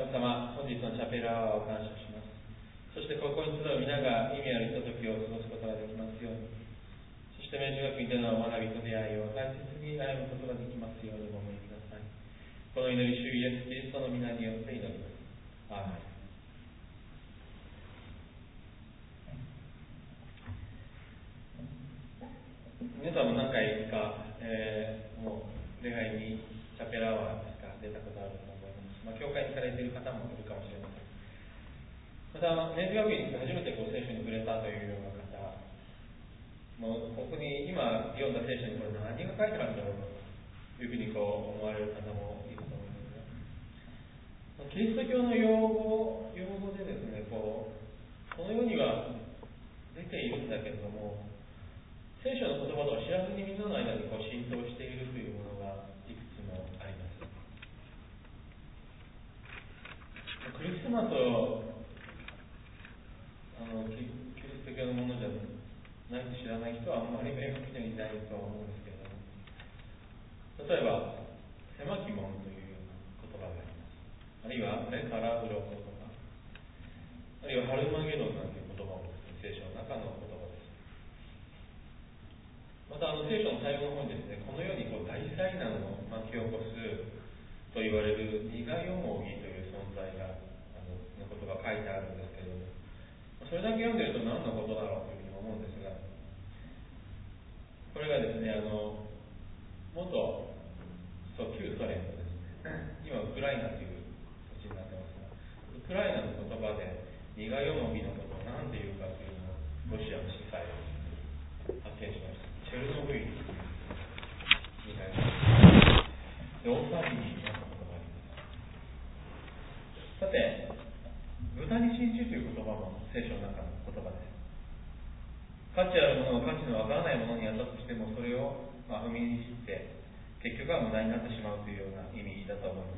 神様、本日のチャペラアワーを感謝します。そしてここに集う皆が意味あるひとときを過ごすことができますように、そして明治学院での学びと出会いを大切に歩むことができますようにお守りください。この祈り、主イエス・キリストの皆によって祈ります。アーメン。皆さんも何回か、もう礼拝にチャペラアワーですか出たことあると思います。教会に行かれている方もいるかもしれません。また明治学院に初めて聖書に触れたというような方もうここに今読んだ聖書にこれ何が書いてあるんだろうというふうに思われる方もいると思いますが、キリスト教の用語でですね、この世には出ているんだけれども、聖書の言葉とは知らずにみんなの間に浸透しているというものがいくつもあります。クリスマスをキリスト教のものじゃないと知らない人はあんまり明確にはいないとは思うんですけれども、例えば狭き門というような言葉があります。あるいは目から鱗とか、あるいはハルマゲドンなんていう言葉も聖書の中の言葉です。また聖書の最後の方にですね、このように大災難を巻き起こすと言われる苦よもぎという存在がのことが書いてあるんですけれども、それだけ読んでると何のことだろうというふうに思うんですが、これがですね、元旧ソ連のですね、今ウクライナという土地になってますが、ウクライナの言葉で苦よもぎのことを何て言うかというのをロシアの司祭が発見しました。チェルノブイリという苦よもぎで、大騒ぎになったことがあります。さて、豚に真珠という言葉も聖書の中の言葉です。価値あるものを価値のわからないものにやったとしても、それを踏みにじって結局は無駄になってしまうというような意味だと思い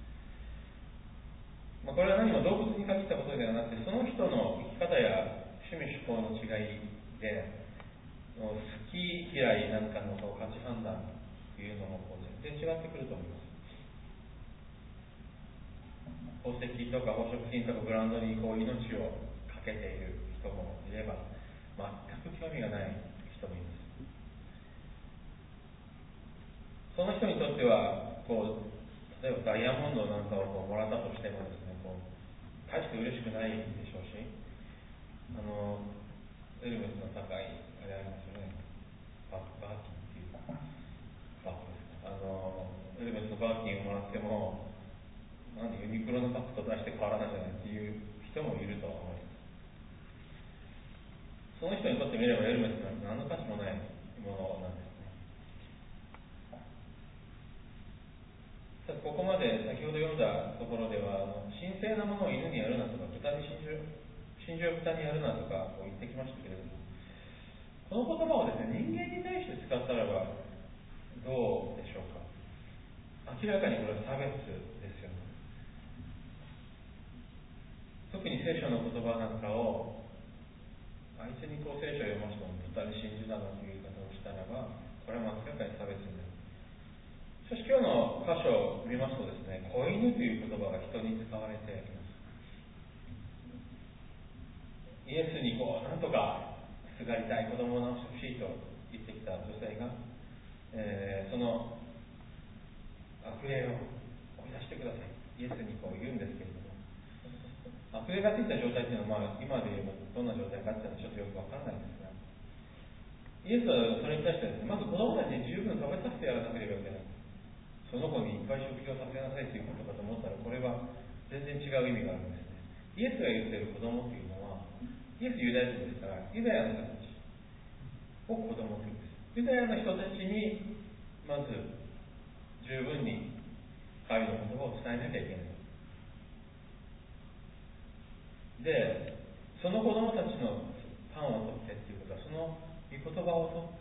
ます。これは何も動物に限ったことではなくて、その人の生き方や趣味嗜好の違いで、好き嫌いなんかの価値判断というのも全然違ってくると思います。宝石とか宝飾品とかブランドに命をかけている人もいれば、全く興味がない人もいます。その人にとっては例えばダイヤモンドなんかをもらったとしてもですね、大して嬉しくないでしょうし、エルメスの高いあれありますよね、バーキンっていうバッグですか、エルメスのバーキンをもらってもなんでユニクロのパックと出して変わらないじゃないっていう人もいるとは思います。その人にとってみればエルメスなんて何の価値もないものなんですね。ここまで先ほど読んだところでは、神聖なものを犬にやるなとか、真珠を豚にやるなとか言ってきましたけれども、この言葉をですね、人間に対して使ったらばどうでしょうか。明らかにこれは差別ですよね。特に聖書の言葉なんかを相手に聖書を読ませても豚に真珠だなという言い方をしたらば、これは明らかに差別になる。しかし今日の箇所を見ますとですね、子犬という言葉が人に使われています。イエスになんとかすがりたい、子供を直してほしいと言ってきた女性が、その悪霊を追い出してください、イエスに言うんですけれども、悪霊がついた状態というのは、今で言えばどんな状態かというのはちょっとよくわからないんですが、イエスはそれに対してですね、まず子供たちに十分食べさせてやらなければいけない。その子にいっぱい食事をさせなさいということかと思ったら、これは全然違う意味があるんですね。イエスが言っている子供というのは、イエスユダヤ人ですから、ユダヤの人たちを子供というんです。ユダヤの人たちにまず十分に神の言葉を伝えなきゃいけない。で、その子供たちのパンを取ってっていうことは、その御言葉を取って、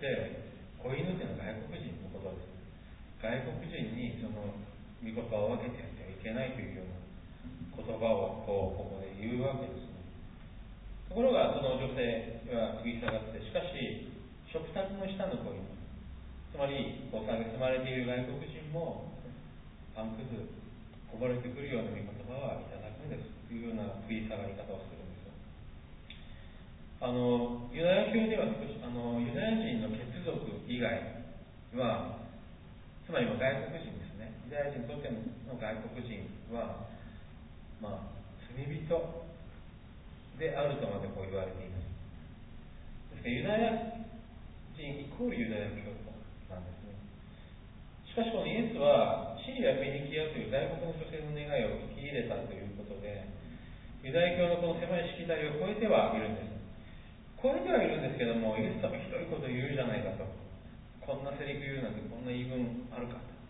子犬というのは外国人のことです。外国人にその御言葉を分けてやってはいけないというような言葉をここで言うわけですね。ところがその女性は食い下がって、しかし食卓の下の子犬、つまり蔑まれている外国人もパンくずこぼれてくるような御言葉はいただくんですというような食い下がり方をするんです。ユダヤ教では少しユダヤ人の血族以外は、つまり外国人ですね、ユダヤ人にとっての外国人は、罪人であるとまでこう言われています。ですからユダヤ人イコールユダヤ教徒なんですね。しかしこのイエスはシリア・フェニキアという外国の女性の願いを聞き入れたということで、ユダヤ教のこの狭いしきたりを超えてはいるんです。超えてはいるんですけども、イエス様ひどいこと言うじゃないかと、こんなセリフ言うなんてこんな言い分あるかと。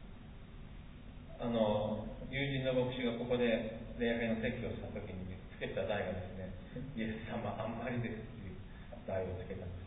友人の牧師がここで礼拝の説教をしたときにつけた題がですね、イエス様あんまりですという題をつけたんです。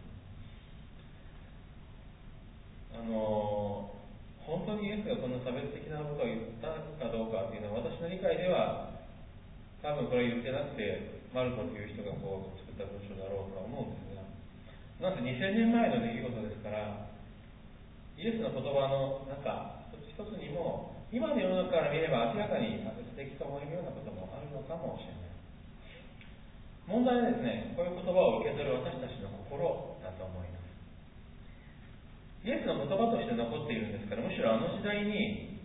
本当にイエスがこんな差別的なことを言ったかどうかというのは、私の理解では多分これ言ってなくて、マルコという人がこう作った文章だろうとは思うんですが、なんせ2000年前の出来事ですから、イエスの言葉の中一つにも今の世の中から見れば明らかに差別的と思えるようなこともあるのかもしれない。問題はですね、こういう言葉を受け取る私たちの心だと思います。イエスの言葉として残っているんですから、むしろあの時代に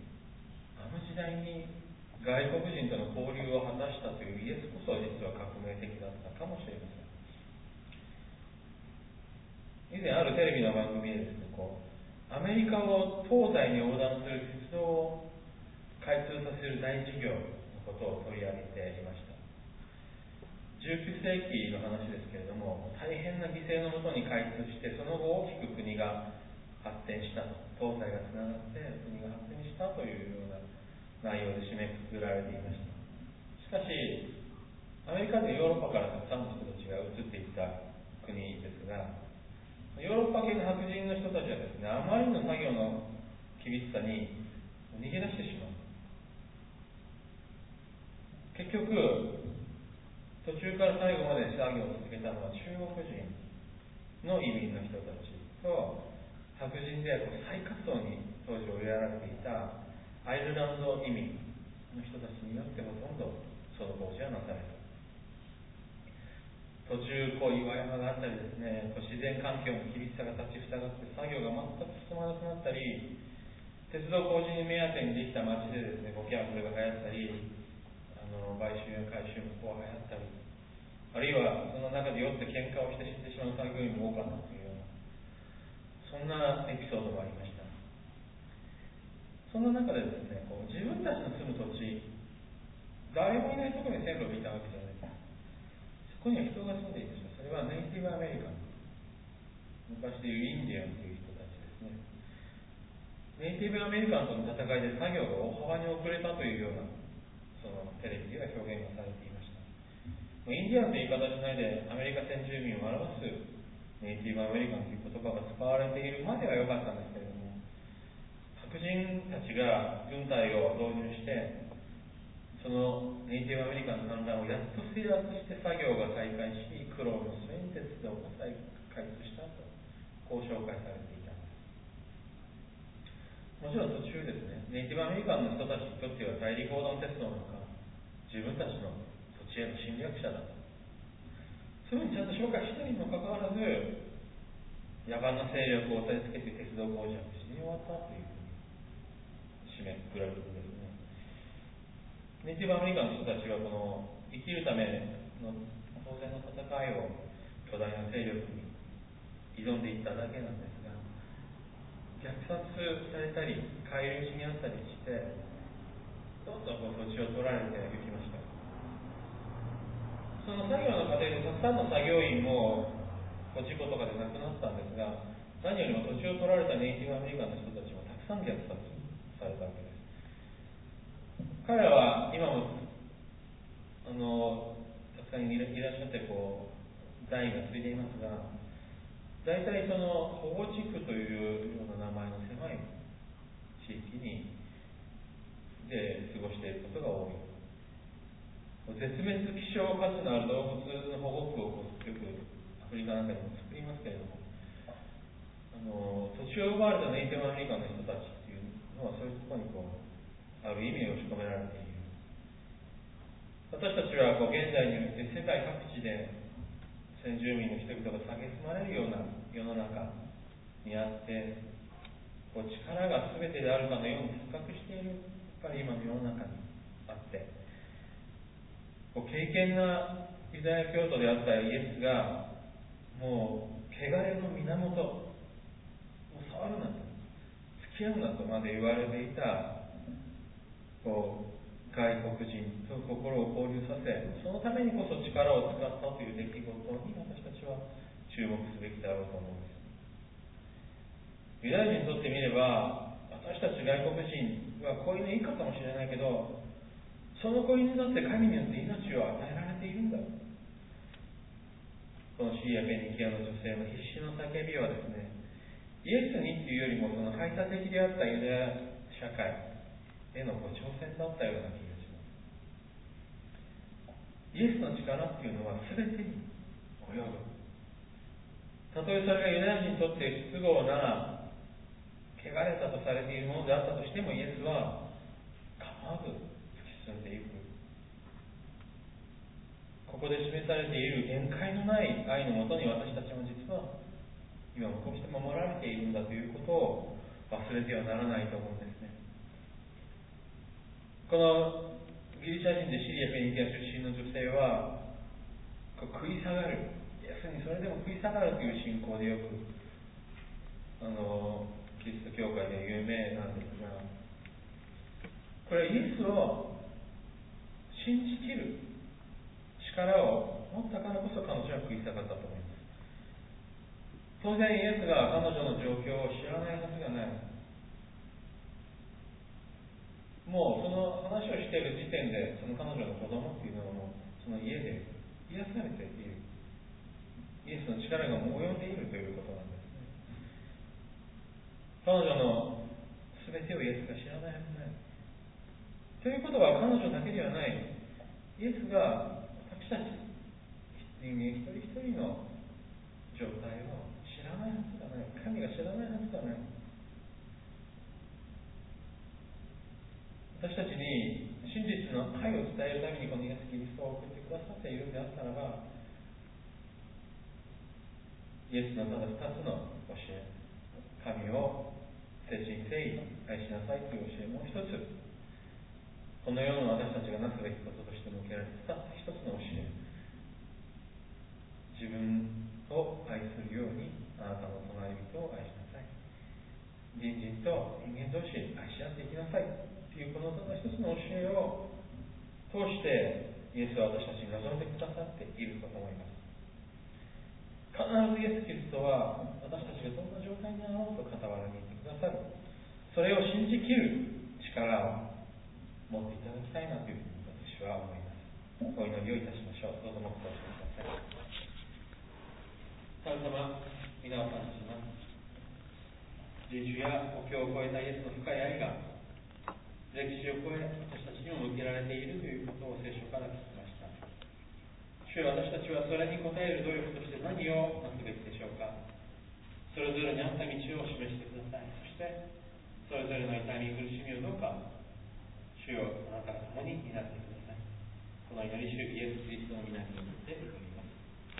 外国人との交流を果たしたというイエスこそ実は革命的だったかもしれません。以前あるテレビの番組でですね、アメリカを東西に横断する鉄道を開通させる大事業のことを取り上げていました。19世紀の話ですけれども、大変な犠牲のもとに開通して、その後大きく国が発展したと、東西がつながって国が発展したというような内容で締めくくられていました。しかしアメリカでヨーロッパからたくさんの人たちが移っていった国ですが、ヨーロッパ系の白人の人たちはですね、あまりの作業の厳しさに逃げ出してしまう。結局途中から最後まで作業を続けたのは中国人の移民の人たちと、白人で最下層に当時追いやられていたアイルランド移民の人たちによってほとんどその工事はなされた。途中岩山があったりですね、自然環境の厳しさが立ち塞がって作業が全く進まなくなったり、鉄道工事に目当てにできた街でですね、ギャンブルが流行ったり、買収や回収の方が流行ったり、あるいはその中で酔って喧嘩をして死んでしまう作業員も多かったというような、そんなエピソードもありました。そんな中でですね、自分たちの住む土地、誰もいないところに線路を引いたわけじゃないです。そこには人が住んでいました。それはネイティブアメリカン、昔でいうインディアンという人たちですね。ネイティブアメリカンとの戦いで作業が大幅に遅れたというような、そのテレビでは表現がされていました。インディアンという言い方しないでアメリカ先住民を表すネイティブアメリカンという言葉が使われているまでは良かったんですけれども、白人たちが軍隊を導入して、そのネイティブアメリカンの反乱をやっと制圧して作業が再開し、苦労の末に鉄道が再開通したと、こう紹介されていたんです。もちろん途中ですね、ネイティブアメリカンの人たちにとっては大陸横断鉄道なんか自分たちの土地への侵略者だと、そういうふうにちゃんと紹介したにもかかわらず、野蛮な勢力を押さえつけて鉄道工事は無事に終わったというふうに締めくくられるんですね。ネイティブアメリカンの人たちはこの生きるための当然の戦いを巨大な勢力に挑んでいっただけなんですが、虐殺されたり返り討ちにあったりして、どんどん土地を取られていきました。その作業の過程でたくさんの作業員も事故とかで亡くなったんですが、何よりも土地を取られたネイティブアメリカンの人たちもたくさん虐殺されたわけです。彼らは今もたくさんいらっしゃって代が継いでいますが、大体その保護地区というような名前の狭い地域で過ごしていることが多い。絶滅希少価値のある動物の保護区をよくアフリカなんかにも作りますけれども、土地を奪われたネイティブアメリカンの人たちっていうのはそういうところにある意味押し込められている。私たちは現在において世界各地で先住民の人々が蔑まれるような世の中にあって、力が全てであるかのように錯覚している、やっぱり今の世の中にあって、敬虔なユダヤ教徒であったイエスが、もう汚れの源、もう触るなと、付き合うなとまで言われていた外国人と心を交流させ、そのためにこそ力を使ったという出来事に私たちは注目すべきだろうと思うんです。ユダヤ人にとってみれば、私たち外国人は子犬いいかもしれないけど、その子犬だって神によって命を与えられているんだ。このシリア・フェニキアの女性の必死の叫びはですね、イエスにというよりもその排他的であったユダヤ社会への挑戦だったような気がします。イエスの力っていうのは全てに及ぶ。たとえそれがユダヤ人にとって不都合な、汚れたとされているものであったとしても、イエスは構わず突き進んでいく。ここで示されている限界のない愛のもとに、私たちも実は今もこうして守られているんだということを忘れてはならないと思うんですね。このギリシャ人でシリア・フェニキア出身の女性は、食い下がる、イエスにそれでも食い下がるという信仰でよくキリスト教会で有名なんですが、これはイエスを信じきる力を持ったからこそ彼女は食い下がったと思います。当然イエスが彼女の状況を知らないはずがない。もうその話をしている時点で、その彼女の子供っていうのはもうその家で癒されている。イエスの力がもう及んでいるということなんですね。彼女の全てをイエスが知らないはずない。ということは彼女だけではない。イエスが私たち人間一人一人の状態を知らないはずがない。神が知らないはずがない。私たちに真実の愛を伝えるためにこのイエス・キリストを送ってくださっているのであったらば、イエスのただ2つの教え、神を誠心誠意愛しなさいという教え、もう一つ、この世の私たちがなすべきこととして向けられた一つの教え、自分を愛するようにあなたの隣人を愛しなさい、隣人と人間同士愛し合っていきなさいというこのただ一つの教えを通してイエスは私たちに望んでくださっていると思います。必ずイエス・キリストは私たちがどんな状態にあろうと傍らにいてくださる。それを信じきる力を持っていただきたいなというふうに私は思います。お祈りをいたしましょう。どうぞ黙祷してください。神様、皆を感謝します。人種や国境を越えたイエスの深い愛が歴史を超え私たちにも向けられているということを聖書から聞きました。主よ、私たちはそれに応える努力として何をなすべきでしょうか。それぞれにあった道を示してください。そしてそれぞれの痛み苦しみをどうか主よ、あなたが共に担ってください。この祈り主イエス・キリストの皆によって